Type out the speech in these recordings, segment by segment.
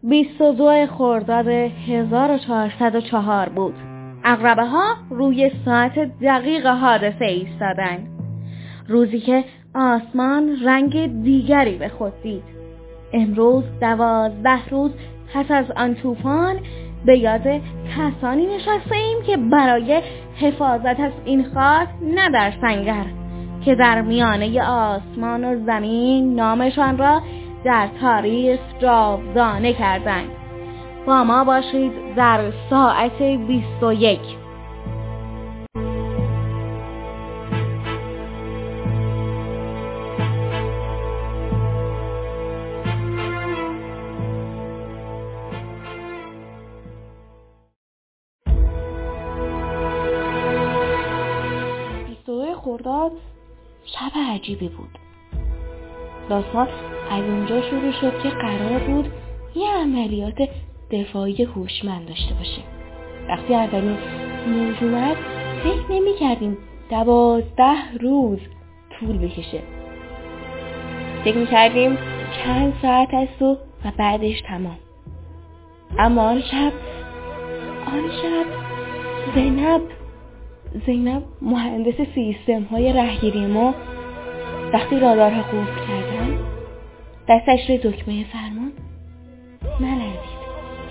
22 خرداد 1404 بود. عقربه‌ها روی ساعت دقیق حادثه ایستادند. روزی که آسمان رنگ دیگری به خود دید. امروز 12 روز پس از آن طوفان به یاد کسانی نشسته‌ایم که برای حفاظت از این خاک نه در سنگر که در میانه آسمان و زمین نامشان را در تاریخ جاودانه کردند. با ما باشید در ساعت 21. خرداد شب عجیبی بود. داستان از اونجا شروع شد که قرار بود یه عملیات دفاعی هوشمند داشته باشیم. وقتی اولین موج اومد فکر نمی کردیم 12 روز طول بکشه. فکر می کردیم چند ساعت است و بعدش تمام. اما آن شب زینب مهندس سیستم های رهگیری ما وقتی رادارها قفل کردن دستش روی دکمه فرمان نلرزید.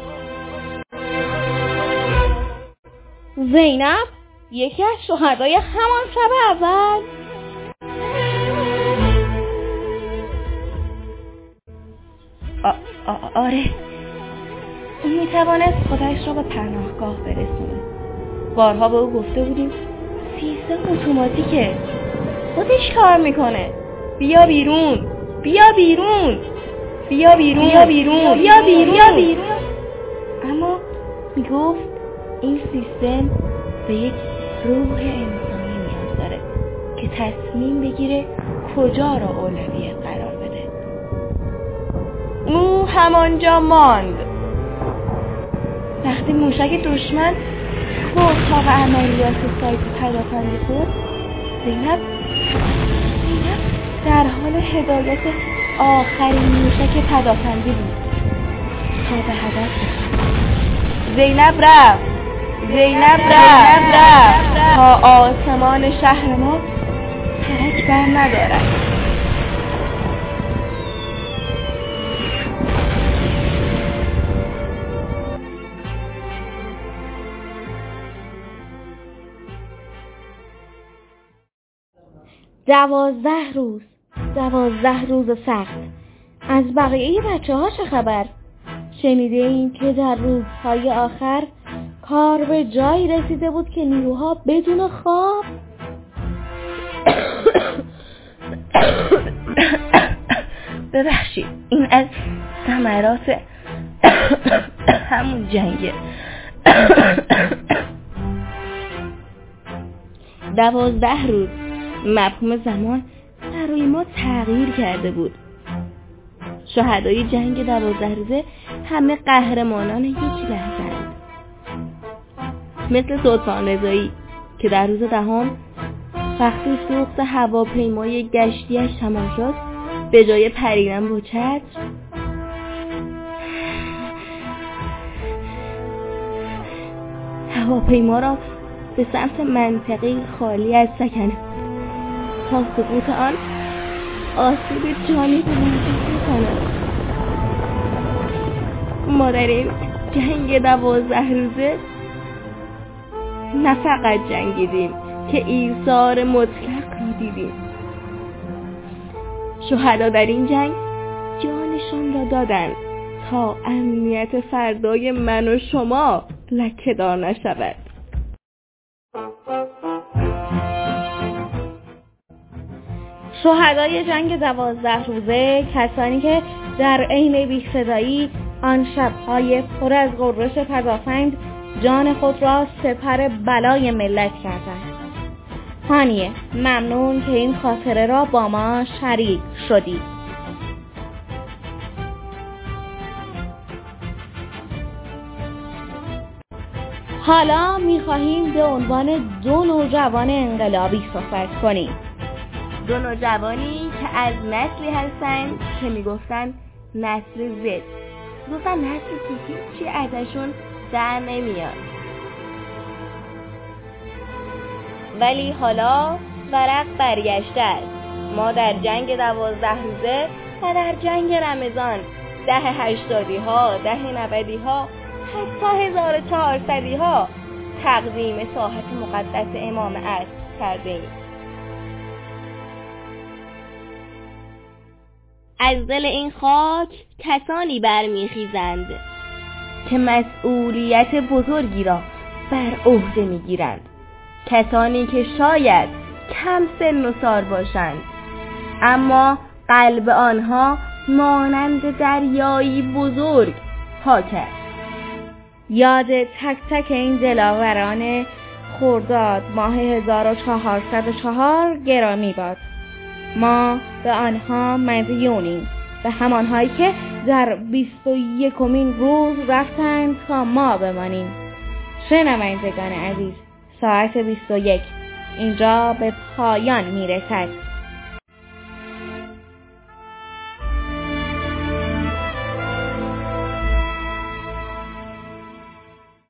زینب یکی از شهدای همان شب اول. آره، این میتوانست خودش را به پناهگاه برسونه. بارها به او گفته بودیم سیستم اتوماتیکه، خودش کار میکنه، بیا بیرون. اما میگفت این سیستم به یک روح انسانی نیاز داره که تصمیم بگیره کجا را اولویت قرار بده. او همانجا ماند. وقتی موشک دشمن به اتاق عملیات سایت پدافندی خورد، زینب در حال هدایت آخرین موشک پدافندی بود تا به هدف رسید. زینب رفت تا آسمان شهر ما ترک بر ندارد. دوازده روز سخت. از بقیه بچه ها چه خبر؟ شنیده ایم که در روزهای آخر کار به جایی رسیده بود که نیروها بدون خواب ببخشید، این از ثمرات همون جنگه. 12 روز مفهوم زمان در روی ما تغییر کرده بود. شهدای جنگ 12 روزه همه قهرمانان یک لحظه‌اند. مثل سلطان رضایی که در روز 10 وقتی سوخت هواپیمای گشتیش تمام شد به جای پریدن با چتر هواپیما را به سمت منطقه خالی از سکنه تا سقوط آن آسیب جانی به منطقه کند. ما در این جنگ 12 روزه نه فقط جنگیدیم که ایثار مطلق را دیدیم. شهدا در این جنگ جانشان را دادند تا امنیت فردای من و شما لکه‌دار نشود. شهدای جنگ 12 روزه کسانی که در عین بی‌صدایی آن شب‌های پر از غرش پدافند جان خود را سپر بلای ملت کردند. هانیه، ممنون که این خاطره را با ما شریک شدید. حالا می‌خواهیم به عنوان 2 نوجوان انقلابی صحبت کنیم. 2 نوجوانی که از نسلی هستند که میگفتن نسل زد گفتن نسلی که هیچی ازشون در نمیاد. ولی حالا ورق برگشته است. ما در جنگ 12 روزه و در جنگ رمضان، دهه 80 ها، دهه 90 ها، حتی 1400 ها تقدیم ساحت مقدس امام عصر کرده ایم. از دل این خاک کسانی برمیخیزند که مسئولیت بزرگی را بر عهده میگیرند. کسانی که شاید کم سن و سال باشند، اما قلب آنها مانند دریایی بزرگ پاک است. یاد تک تک این دلاوران خرداد ماه 1404 گرامی باد. ما به آنها مدیونیم، به همانهایی که در 21مین روز رفتند تا ما بمانیم. شنوندگان عزیز، ساعت 21 اینجا به پایان میرسد.